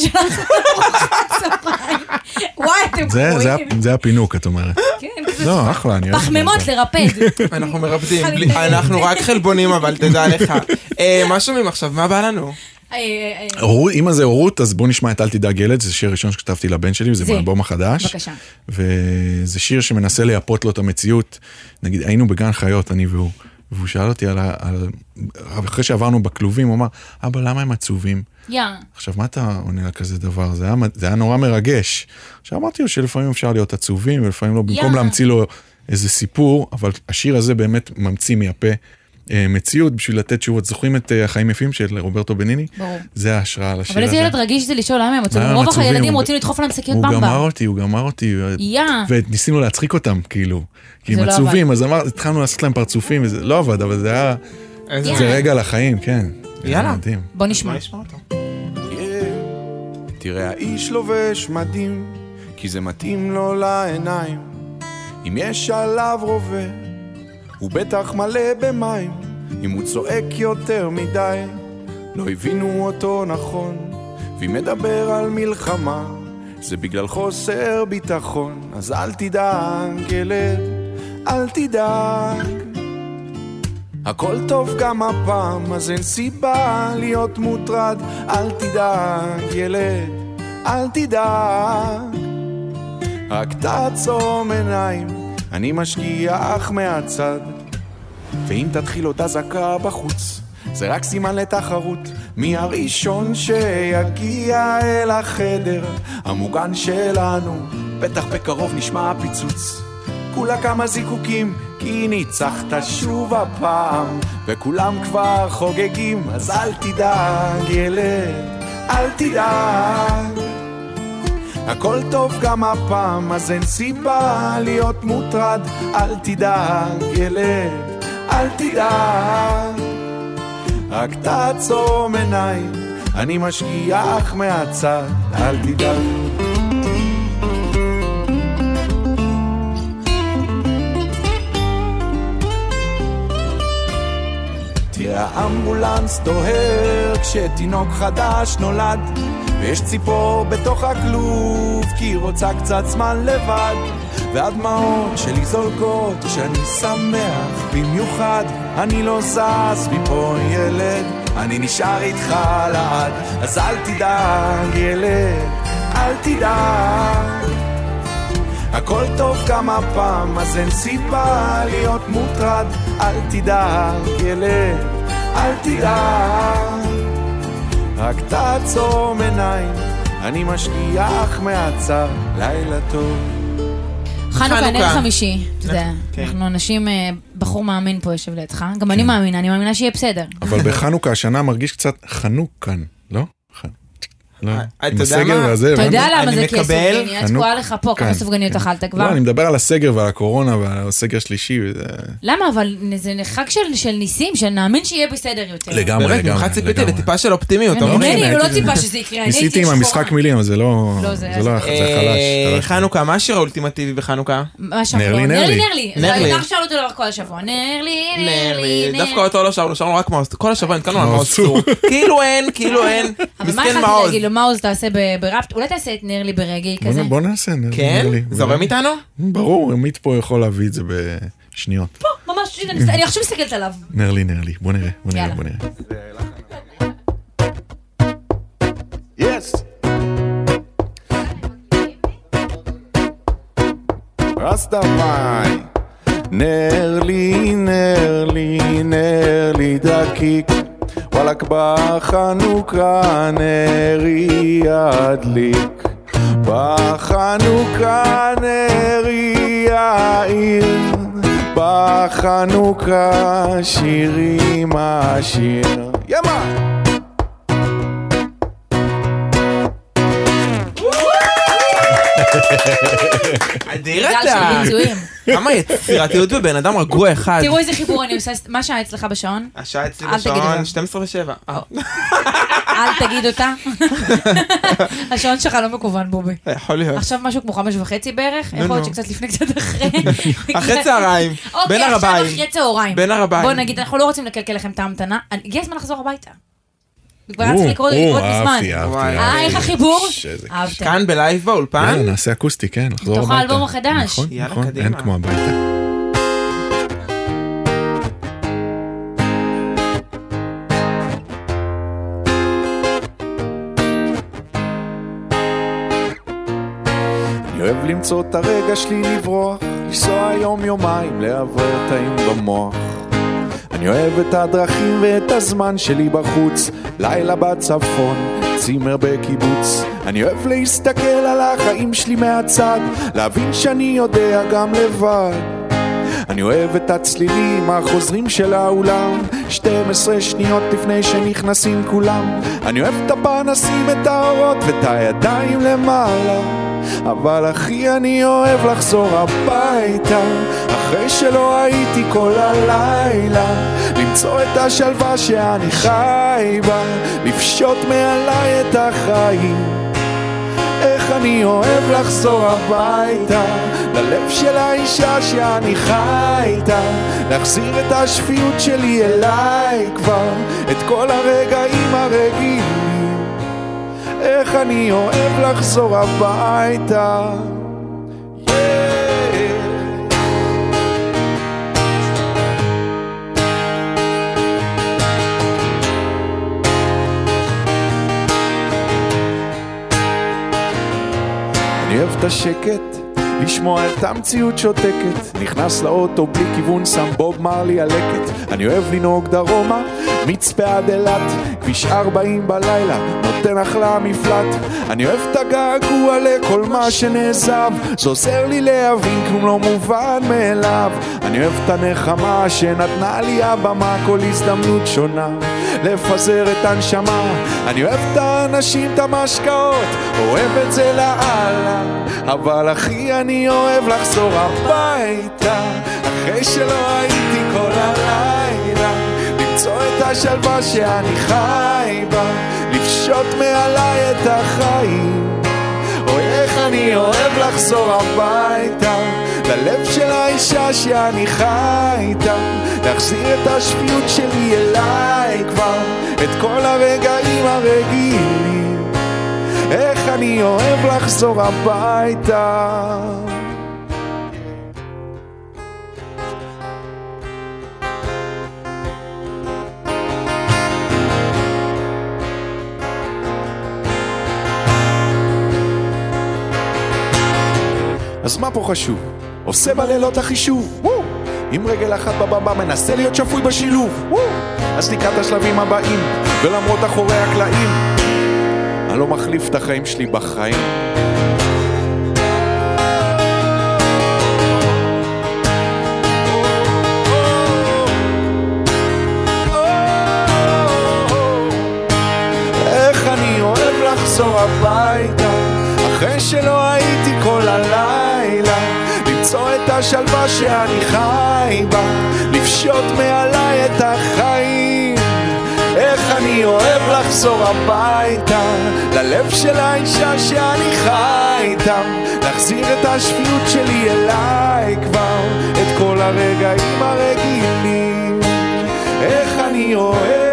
S2: וואי, אתם קוראים.
S3: זה הפינוק, את אומרת. לא, אחלה, אני אוהב.
S2: פחמימות לרפד.
S4: אנחנו מרפדים. אנחנו רק חלבונים, אבל תדע לך. מה שומעים עכשיו? מה בא לנו?
S3: אם זה הורות, אז בוא נשמע את אל תדאג ילד, זה שיר ראשון שכתבתי לבן שלי, זה באלבום החדש.
S2: בבקשה.
S3: וזה שיר שמנסה לייפות לו את המציאות. נגיד, היינו בגן חיות, אני והוא, והוא שאל אותי על, אחרי שעברנו בכלובים, הוא אמר, אבא, למה הם עצובים?
S2: יא.
S3: עכשיו, מה אתה עונה לה כזה דבר? זה היה, זה היה נורא מרגש. עכשיו אמרתי לו שלפעמים אפשר להיות עצובים, ולפעמים לא, במקום להמציא לו איזה סיפור, אבל השיר הזה באמת ממציא מייפה מציאות בשביל לתת תשובות. זוכרים את החיים יפים של רוברטו בניני?
S2: ברור.
S3: זה ההשראה לשיר הזה.
S2: אבל איזה ילד רגיש זה לשאול למה הם עצובים. רוב הילדים רוצים לדחוף להם שקיות במבה.
S3: הוא גמר אותי, הוא גמר אותי.
S2: יא.
S3: וניסינו להצחיק אותם, כאילו. כי הם עצובים, אז התחלנו לעשות להם פרצופים, וזה לא עבד, אבל זה היה... זה רגע לחיים, כן.
S4: יאללה.
S2: בוא נשמע.
S5: תראה, האיש לובש מדים, כי זה מתאים לו לעיניים. אם יש עליו רובה, הוא בטח מלא במים. אם הוא צועק יותר מדי, לא הבינו אותו נכון. ואם מדבר על מלחמה, זה בגלל חוסר ביטחון. אז אל תדאג ילד, אל תדאג, הכל טוב גם הפעם, אז אין סיבה להיות מוטרד. אל תדאג ילד, אל תדאג, רק תעצום עיניים, אני משגיח מהצד. ואם תתחיל עוד אזעקה בחוץ, זה רק סימן לתחרות, מי הראשון שיגיע אל החדר המוגן שלנו. בטח בקרוב נשמע פיצוץ, כולה כמה זיקוקים, כי ניצחת שוב הפעם, וכולם כבר חוגגים. אז אל תדאג ילד, אל תדאג, הכל טוב גם הפעם, אז אין סיבה להיות מוטרד. אל תדאג ילד, אל תדאג, רק תעצום עיניים, אני משגיח מהצד. אל תדאג. תראה האמבולנס דוהר כשתינוק חדש נולד, ויש ציפור בתוך הכלוב כי היא רוצה קצת זמן לבד, והדמעות שלי זולגות כשאני שמח במיוחד. אני לא זז מפה ילד, אני נשאר איתך לעד. אז אל תדאג ילד, אל תדאג, הכל טוב גם הפעם, אז אין סיבה להיות מוטרד. אל תדאג ילד, אל תדאג, רק תעצום עיניים, אני משגיח מהצד. לילה טוב.
S2: חנוכה, נר חמישי, אתה יודע, אנחנו אנשים, בחור מאמין פה יושב לידך, גם אני מאמינה, אני מאמינה שיהיה בסדר.
S3: אבל בחנוכה השנה מרגיש קצת חנוק כאן, לא? לא. עם הסגר והזה.
S2: אתה יודע למה זה? כי הסופגניה תקועה לך פה, כמה סופגניות אכלת כבר?
S3: לא, אני מדבר על הסגר ועל הקורונה ועל הסגר השלישי.
S2: למה? אבל זה חג של ניסים, שנאמין שיהיה בסדר יותר.
S3: לגמרי, לגמרי.
S4: באמת, ממך ציפיתי לטיפה של אופטימיות.
S2: אני לא ציפה שזה יקרה.
S3: ניסיתי עם המשחק מילים, אבל זה לא... זה חלש.
S4: חנוכה, מה השיר האולטימטיבי בחנוכה?
S3: נרלי,
S2: נרלי.
S4: נרלי.
S2: נרלי. רק שאלו אותו דבר כל השבוע. נרלי, נרלי.
S4: דווקא אותו לא שאלנו, שאלנו רק מעוז. כל השבוע נתקלנו על מעוז צור. כאילו אין, כאילו אין.
S2: אבל מה יכולתי להגיד לו, מעוז תעשה בראפט? אולי תעשה את נרלי ברגעי כזה?
S3: בוא נעשה נרלי.
S4: כן? זורם איתנו?
S3: ברור, עמית פה יכול להביא את זה בשניות.
S2: פה, ממש, אני עכשיו מסתכלת עליו.
S3: נרלי, נרלי. בוא נראה, בוא נראה, בוא נראה.
S5: Yes. רסטאפאי. נרלי, נרלי, נרלי דקיק. וואלק בחנוכה נרי ידליק. בחנוכה נרי יאיר. בחנוכה שירים השיר. ימה!
S4: אדיר אתה. כמה יצירתיות בבן אדם רגוע אחד.
S2: תראו איזה חיבור אני עושה, מה שעה אצלך בשעון?
S4: השעה אצלי בשעון שתים עשרה ושבע.
S2: אל תגיד אותה. השעון שלך לא מקוון, בובי.
S4: יכול להיות.
S2: עכשיו משהו כמו חמש וחצי בערך, יכול להיות שקצת לפני קצת אחרי.
S4: אחרי צהריים, בין הרביים.
S2: אוקיי, עכשיו אחרי צהריים.
S4: בין הרביים.
S2: בוא נגיד, אנחנו לא רוצים לקלקל לכם את ההמתנה, הגיע הזמן לחזור הביתה. כבר היה צריך לקרוא בזמן.
S3: אהבתי, אהבתי.
S2: אה, איך החיבור? אהבת.
S4: כאן בלייב באולפן?
S3: יאללה, נעשה אקוסטי, כן, לחזור הביתה.
S2: תוכל האלבום החדש.
S3: נכון, נכון, אין כמו הביתה.
S5: אני אוהב למצוא את הרגע שלי לברוח, לנסוע יום יומיים לעבר טעים במוח. אני אוהב את הדרכים ואת הזמן שלי בחוץ, לילה בצפון, צימר בקיבוץ. אני אוהב להסתכל על החיים שלי מהצד, להבין שאני יודע גם לבד. אני אוהב את הצלילים החוזרים של האולם, שתים עשרה שניות לפני שנכנסים כולם. אני אוהב את הפנסים, את האורות ואת הידיים למעלה, אבל אחי אני אוהב לחזור הביתה, אחרי שלא הייתי כל הלילה, למצוא את השלווה שאני חי בה, לפשוט מעליי את החיים. איך אני אוהב לחזור הביתה, ללב של האישה שאני חי איתה, להחזיר את השפיות שלי אליי כבר, את כל הרגעים הרגילים. איך אני אוהב לחזור הביתה. אני אוהב את השקט, לשמוע את המציאות שותקת, נכנס לאוטו בלי כיוון, שם בוב מרלי הלקט. אני אוהב לנהוג דרומה, מצפה עד אילת, כביש ארבעים בלילה, נותן אחלה מפלט. אני אוהב את הגעגוע לכל מה שנעזב, זה עוזר לי להבין כלום לא מובן מאליו. אני אוהב את הנחמה שנתנה לי הבמה, כל הזדמנות שונה לפזר את הנשמה. אני אוהב את האנשים, את המשקאות, אוהב את זה לאללה, אבל אחי אני אוהב לחזור הביתה, אחרי שלא הייתי כל הלילה, למצוא את השלווה שאני חי בה, לפשוט מעליי את החיים. אוי איך אני אוהב לחזור הביתה, ללב של האישה שאני חי איתה, להחזיר את השפיות שלי אליי כבר, את כל הרגעים הרגילים. איך אני אוהב לחזור הביתה. אז מה פה חשוב? עושה בלילות החישוב, עם רגל אחת בבבה מנסה להיות שפוי בשילוב, אז ניקח את השלבים הבאים, ולמרות אחורי הקלעים אני לא מחליף את החיים שלי בחיים. איך אני אוהב לחזור הביתה, אחרי שלא הייתי כל הלילה, למצוא את השלווה שאני חי בה, לפשוט מעליי את החיים. איך אני אוהב לחזור הביתה, ללב של האישה שאני חי איתם, להחזיר את השפיות שלי אליי כבר, את כל הרגעים הרגילים. איך אני אוהב.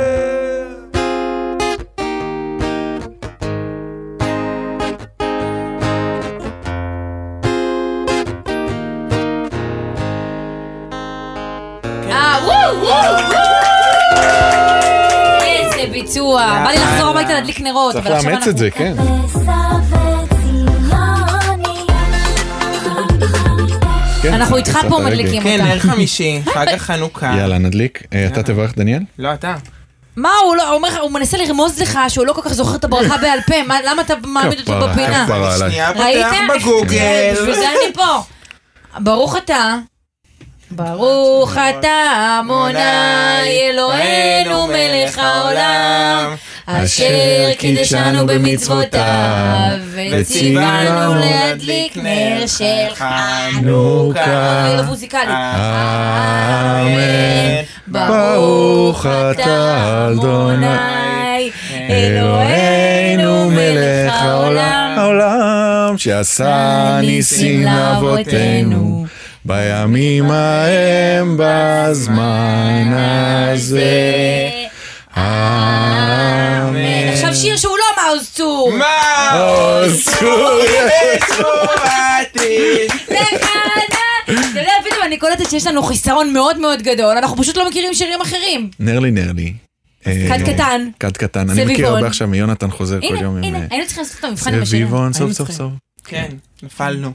S2: ביצוע, בא לי לחזור הביתה להדליק נרות.
S3: צריך לאמץ את זה, כן.
S2: אנחנו איתך פה מדליקים אותה.
S4: כן, נר חמישי, חג החנוכה.
S3: יאללה, נדליק. אתה תברך, דניאל?
S4: לא, אתה.
S2: מה, הוא מנסה לרמוז לך שהוא לא כל כך זוכר את הברכה בעל פה, למה אתה מעמיד אותו בפינה?
S4: שנייה פותח בגוגל.
S2: בשביל זה אני פה. ברוך אתה. ברוך אתה אדוני אלוהינו מלך העולם, אשר קידשנו במצוותיו וציוונו להדליק נר של חנוכה. לא מוזיקלי.
S3: אמן. ברוך אתה אדוני אלוהינו מלך העולם, שעשה ניסים לאבותינו בימים ההם בזמן הזה. אמן.
S2: עכשיו שיר שהוא לא מעוז צור.
S4: מה?
S3: עוז צור
S4: ישועתי.
S2: אתה יודע, פתאום אני קולטת שיש לנו חיסרון מאוד מאוד גדול, אנחנו פשוט לא מכירים שירים אחרים.
S3: נרלי נרלי.
S2: קד קטן.
S3: קד קטן. אני מכיר הרבה עכשיו מיונתן חוזר כל יום.
S2: הנה, הנה, היינו צריכים לעשות את המבחן עם השירים.
S3: סביבון, סוף סוף סוף.
S4: כן, נפלנו.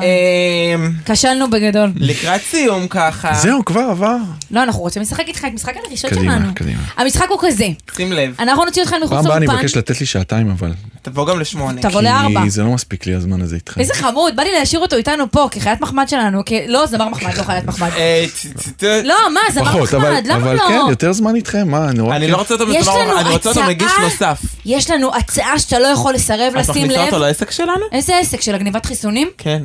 S2: כשלנו בגדול.
S4: לקראת סיום ככה.
S3: זהו, כבר עבר.
S2: לא, אנחנו רוצים לשחק איתך את משחק הרכישות שלנו.
S3: קדימה, קדימה.
S2: המשחק הוא כזה.
S4: שים לב.
S2: אנחנו נוציא אותך מחוץ
S3: פעם הבאה
S2: לאולפן.
S3: אני מבקש לתת לי שעתיים, אבל...
S4: תבוא גם לשמונה.
S2: תבוא לארבע.
S3: כי זה לא מספיק לי הזמן הזה איתך.
S2: איזה חמוד, בא לי להשאיר אותו איתנו פה, כחיית מחמד שלנו. לא, זמר מחמד, לא חיית מחמד. לא, מה, זמר מחמד, למה לא?
S3: אבל כן, יותר זמן איתכם, מה?
S4: אני לא רוצה אותו בזמר, אני רוצה אותו מגיש נוסף.
S2: יש לנו הצעה שאתה לא יכול לסרב, לשים לב.
S4: את מכניסה אותו לעסק שלנו?
S2: איזה עסק? של הגניבת חיסונים?
S4: כן.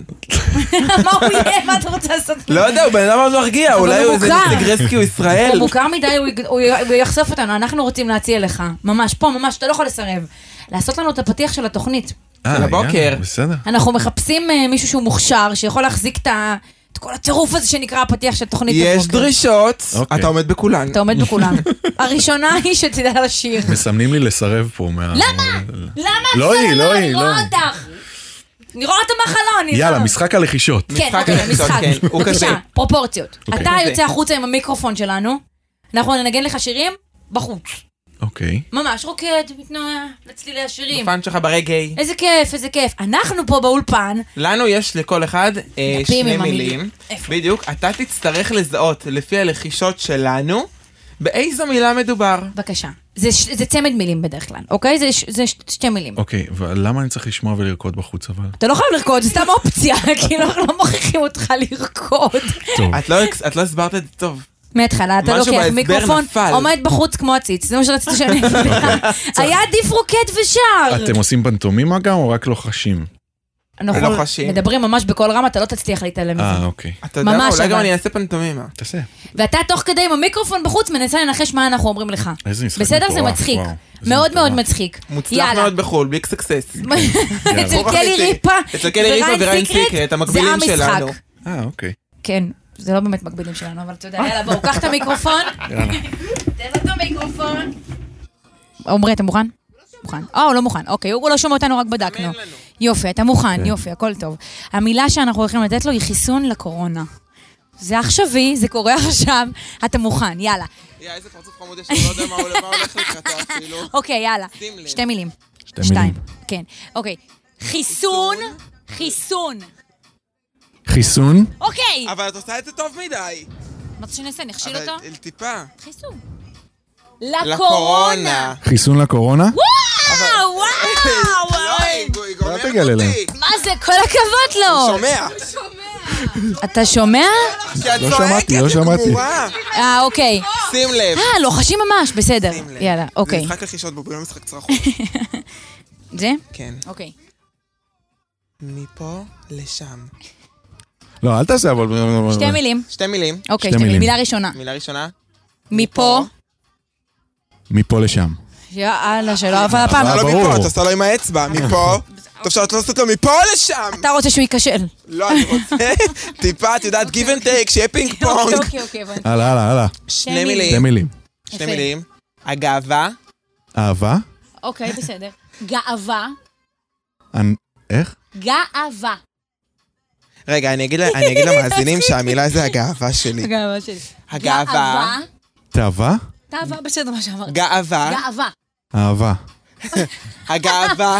S2: מה הוא יהיה? מה אתה רוצה לעשות?
S4: לא יודע, הוא בן אדם מאוד מרגיע, אולי הוא איזה נציג רסקיו ישראל.
S2: הוא מוכר מדי, הוא יחשוף אותנו, אנחנו רוצים להציע לך. ממש, פה ממש, אתה לא יכול לסרב. לעשות לנו את הפתיח של התוכנית.
S4: של הבוקר.
S3: בסדר.
S2: אנחנו מחפשים מישהו שהוא מוכשר, שיכול להחזיק את ה... את כל הטירוף הזה שנקרא הפתיח של תוכנית הבוקר.
S4: יש דרישות, אתה עומד בכולן.
S2: אתה עומד בכולן. הראשונה היא שתדע לשיר.
S3: מסמנים לי לסרב פה.
S2: למה? למה?
S3: לא היא, לא היא, לא.
S2: נראה אותך. נראה אותה מהחלון.
S3: יאללה, משחק הלחישות.
S2: כן, אוקיי, משחק. בבקשה, פרופורציות. אתה יוצא החוצה עם המיקרופון שלנו, אנחנו ננגן לך שירים בחוץ.
S3: אוקיי.
S2: ממש, רוקד, מתנועה, לצלילי השירים.
S4: בפן שלך ברגעי.
S2: איזה כיף, איזה כיף. אנחנו פה באולפן.
S4: לנו יש לכל אחד שני מילים. בדיוק, אתה תצטרך לזהות לפי הלחישות שלנו, באיזו מילה מדובר.
S2: בבקשה. זה צמד מילים בדרך כלל, אוקיי? זה שתי מילים.
S3: אוקיי, ולמה אני צריך לשמוע ולרקוד בחוץ אבל?
S2: אתה לא חייב לרקוד, זה סתם אופציה, כאילו אנחנו לא מוכיחים אותך לרקוד.
S3: טוב.
S4: את לא הסברת את זה טוב.
S2: מהתחלה, אתה לוקח מיקרופון, עומד בחוץ כמו הציץ, זה מה שרציתי שאני אגיד. היה עדיף רוקד ושר.
S3: אתם עושים פנטומימה גם או רק לוחשים?
S2: אנחנו מדברים ממש בכל רמה, אתה לא תצליח להתעלם מזה.
S3: אה, אוקיי.
S4: אתה יודע מה, אולי גם אני אעשה פנטומימה.
S3: תעשה.
S2: ואתה תוך כדי עם המיקרופון בחוץ מנסה לנחש מה אנחנו אומרים לך.
S3: איזה משחק
S2: בסדר? זה מצחיק. מאוד מאוד מצחיק.
S4: מוצלח מאוד בחול, ביג סקסס.
S2: אצל קלי ריפה
S4: אצל קלי ריפה וריין סיקרט, המקבילים שלנו.
S3: אה, אוקיי.
S2: כן. זה לא באמת מקבילים שלנו, אבל אתה יודע, יאללה, בואו, קח את המיקרופון. תן לו את המיקרופון. עומרי, אתה מוכן? מוכן. אה, הוא לא מוכן. אוקיי, הוא לא שומע אותנו, רק בדקנו. יופי, אתה מוכן, יופי, הכל טוב. המילה שאנחנו הולכים לתת לו היא חיסון לקורונה. זה עכשווי, זה קורה עכשיו, אתה מוכן, יאללה.
S4: יא, איזה פרצוף חמוד יש, אני לא יודע מה הולך לקראתו אפילו.
S2: אוקיי, יאללה. שתי מילים. שתיים. כן. אוקיי. חיסון, חיסון.
S3: חיסון?
S2: אוקיי.
S4: אבל את עושה את זה טוב מדי.
S2: מה אתה שנעשה? נכשיל אותו?
S4: אבל טיפה.
S2: חיסון. לקורונה.
S3: חיסון לקורונה?
S2: וואו, וואו.
S4: לא, היא גומרת
S3: אותי.
S2: מה זה? כל הכבוד לו.
S4: הוא שומע.
S2: אתה שומע?
S3: לא שמעתי, לא שמעתי.
S2: אה, אוקיי.
S4: שים לב.
S2: אה, לוחשים ממש, בסדר. יאללה, אוקיי.
S4: זה משחק לחישות בו, לא משחק צרחות.
S6: זה?
S4: כן.
S6: אוקיי.
S4: מפה לשם.
S3: לא, אל תעשה, אבל...
S6: שתי מילים.
S4: שתי מילים.
S6: אוקיי, שתי מילים. מילה ראשונה.
S4: מילה ראשונה.
S6: מפה.
S3: מפה לשם.
S6: יאללה, שלא עבר הפעם.
S4: לא מפה, אתה עושה לו עם האצבע. מפה. טוב, אפשר לעשות לו מפה לשם.
S6: אתה רוצה שהוא ייכשל.
S4: לא, אני רוצה טיפה, את יודעת, give and take, שיהיה פינג פונג.
S6: אוקיי, אוקיי, אוקיי.
S3: הלאה, הלאה, הלאה.
S4: שני מילים.
S3: שתי מילים.
S4: שני מילים. הגאווה.
S3: אהבה.
S6: אוקיי, בסדר. גאווה.
S3: איך?
S6: גאווה.
S4: רגע, אני אגיד למאזינים שהמילה זה הגאווה שלי.
S6: הגאווה שלי.
S4: הגאווה.
S3: תאווה?
S6: תאווה, בסדר מה שאמרת.
S4: גאווה.
S6: גאווה.
S3: אהבה.
S4: הגאווה.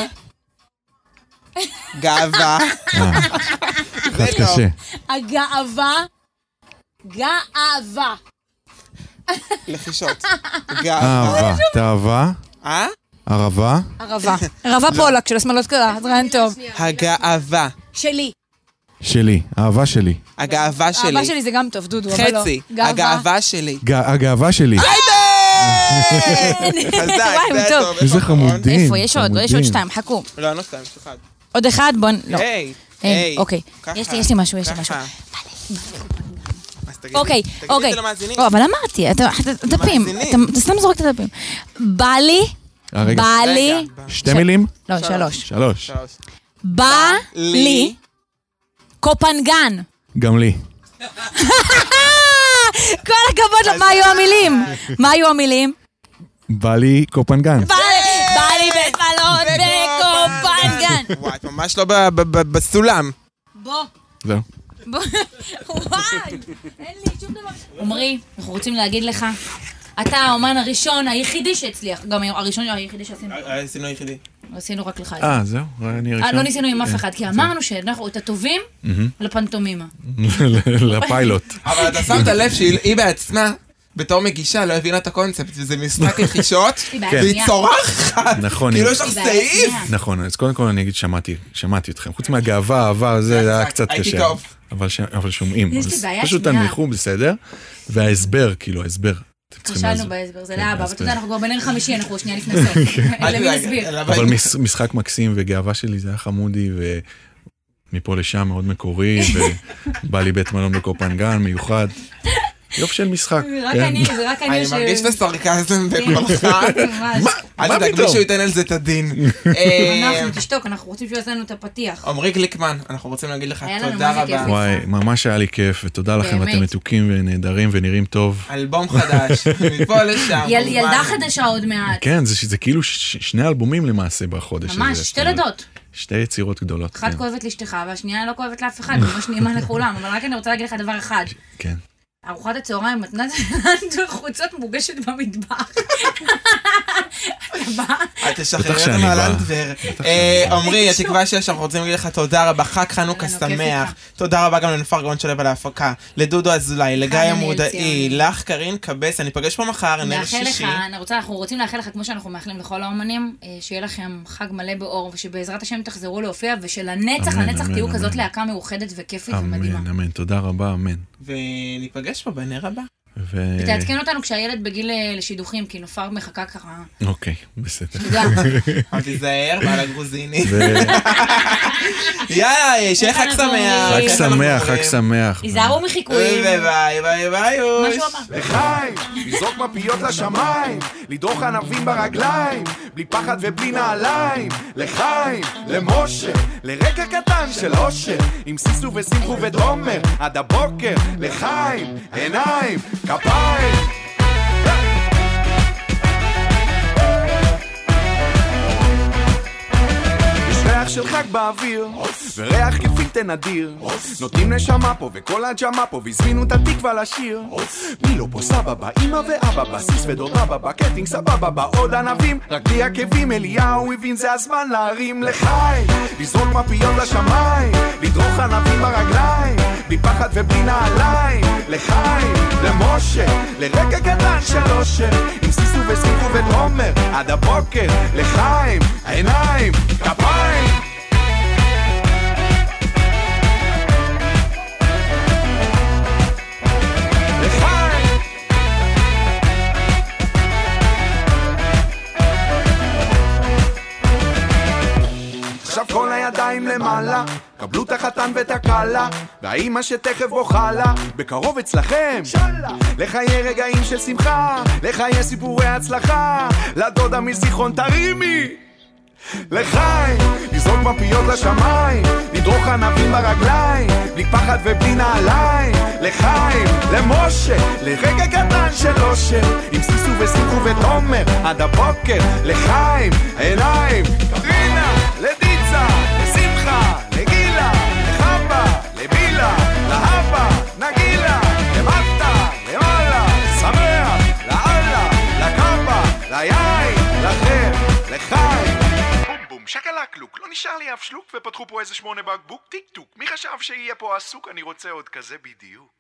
S4: גאווה.
S3: קצת קשה.
S6: הגאווה. גאווה.
S4: לחישות.
S3: אהבה. תאווה.
S4: אה?
S3: ערבה.
S6: ערבה. ערבה פולק של השמאלות קלה, זה רעיון טוב.
S4: הגאווה.
S6: שלי.
S3: שלי. אהבה שלי.
S4: הגאווה שלי.
S6: אהבה שלי זה גם טוב, דודו, אבל לא.
S4: חצי. הגאווה שלי.
S3: הגאווה שלי.
S4: חזק, זה טוב.
S3: איזה חמודים.
S6: איפה? יש עוד, יש עוד שתיים, חכו.
S4: לא, לא שתיים, יש אחד.
S6: עוד אחד, בוא, לא.
S4: היי,
S6: היי. אוקיי, יש לי משהו, יש לי משהו. אוקיי, אוקיי. אבל אמרתי, דפים, אתה סתם זורק את הדפים. בא לי, בא לי.
S3: שתי מילים?
S6: לא, שלוש.
S3: שלוש.
S6: בא לי. קופנגן.
S3: גם לי.
S6: כל הכבוד לו, מה היו המילים? מה היו המילים?
S3: בא לי קופנגן.
S6: בא לי בית מלון בקופנגן.
S4: וואי, ממש לא בסולם.
S6: בוא.
S3: זהו.
S6: בוא. וואי, אין לי שום דבר. עומרי, אנחנו רוצים להגיד לך, אתה האומן הראשון, היחידי שהצליח. גם הראשון, היחידי שעשינו.
S4: עשינו היחידי.
S6: עשינו רק לך.
S3: אה, זהו, אני ראשון.
S6: לא ניסינו עם אף אחד, כי אמרנו שאנחנו את הטובים לפנטומימה.
S3: לפיילוט.
S4: אבל אתה שמת לב שהיא בעצמה, בתור מגישה, לא הבינה את הקונספט, וזה משחק רכישות, והיא צורחת.
S3: נכון.
S4: כאילו יש לך סעיף.
S3: נכון, אז קודם כל אני אגיד, שמעתי, שמעתי אתכם. חוץ מהגאווה, אהבה, זה היה קצת קשה. אבל שומעים. פשוט תנמיכו, בסדר. וההסבר, כאילו, ההסבר.
S6: חשבנו בהסבר, זה לאבא, אבל אתה יודע, אנחנו כבר בנר חמישי, אנחנו שנייה לפני סוף. למי נסביר?
S3: אבל משחק מקסים וגאווה שלי, זה היה חמודי, ומפה לשם מאוד מקורי, ובא לי בית מלון בקופנגן, מיוחד. יופי של משחק.
S6: זה רק אני, זה רק אני.
S4: אני מרגיש את הסרקזם בקולך. אל תדאג, מישהו ייתן על זה את הדין.
S6: אנחנו, תשתוק, אנחנו רוצים שהוא יעשה לנו את הפתיח.
S4: עמרי גליקמן, אנחנו רוצים להגיד לך תודה רבה.
S3: וואי, ממש היה לי כיף, ותודה לכם, אתם מתוקים ונהדרים ונראים טוב.
S4: אלבום חדש, מפה לשם.
S6: ילדה חדשה עוד מעט.
S3: כן, זה כאילו שני אלבומים למעשה בחודש הזה.
S6: ממש, שתי לידות.
S3: שתי יצירות גדולות.
S6: אחת כואבת לאשתך, והשנייה לא כואבת לאף אחד, ממש נעימה לכולם, אבל רק אני רוצה להגיד לך דבר אחד.
S3: כן.
S6: ארוחת הצהריים, מתנת חוצות מוגשת במטבח. אתה בא?
S4: אל תשחרר את המעלנדבר. עמרי, התקווה שיש, אנחנו רוצים להגיד לך תודה רבה, חג חנוכה שמח. תודה רבה גם לנפר גאון שלב על ההפקה, לדודו אזולאי, לגיא המודעי, לך קרין קבס, אני פגש פה מחר, נר שישי.
S6: אנחנו רוצים לאחל לך, כמו שאנחנו מאחלים לכל האומנים, שיהיה לכם חג מלא באור, ושבעזרת השם תחזרו להופיע, ושלנצח לנצח תהיו כזאת להקה מאוחדת וכיפית ומדהימה.
S3: אמן, אמן, תודה רבה, אמן.
S4: וניפגש פה בנר הבא.
S6: ותעדכן אותנו כשהילד בגיל לשידוכים, כי נופר מחכה ככה.
S3: אוקיי, בסדר.
S6: תודה.
S4: אבל תיזהר, בעל הגרוזיני. יאללה, שיהיה חג שמח.
S3: חג שמח, חג שמח.
S6: היזהרו מחיקויים.
S4: ביי ביי ביי.
S6: מה שהוא אמר.
S5: לחיים, לזרוק מפיות לשמיים, לדרוך ענבים ברגליים, בלי פחד ובלי נעליים. לחיים, למשה, לרגע קטן של אושר, עם סיסו ושמחו ודרומר, עד הבוקר. לחיים, עיניים, כפיים. יש ריח של חג באוויר, וריח כפילטה נדיר, נותנים נשמה פה וכל הג'מה פה, והזמינו את התקווה לשיר. מי לא פה סבבה, אמא ואבא, בסיס ודוד רבא, בקטינג סבבה, בעוד ענבים, רק לי עקבים, אליהו הבין זה הזמן להרים. לחיים, לזרוק מפיות לשמיים, לדרוך ענבים ברגליים, בלי פחד ובלי נעליים. לחיים, למשה, לרגע קטן של אושר, עם סיסו ושמחו ודרומר, עד הבוקר. לחיים, העיניים, כפיים. כל הידיים למעלה, קבלו את החתן ואת הקלה, והאימא שתכף בוחלה, בקרוב אצלכם, לחיי רגעים של שמחה, לחיי סיפורי הצלחה, לדודה מזיכרון תרימי, לחיים, לזרוק מפיות לשמיים, לדרוך ענבים ברגליים, בלי פחד ובלי נעליים, לחיים, למשה, לרגע קטן של אושר, עם סיסו ושמחו ותומר, עד הבוקר, לחיים, העיניים, קרינה, לדיצה, לשמחה, לגילה, לחבה, לבילה, להבה, נגילה, למטה, למעלה, שמח, לאללה, לקבה, ליין, לכם, לחיים. שקלק לוק, לא נשאר לי אף שלוק ופתחו פה איזה שמונה בקבוק טיק טוק, מי חשב שיהיה פה עסוק? אני רוצה עוד כזה בדיוק.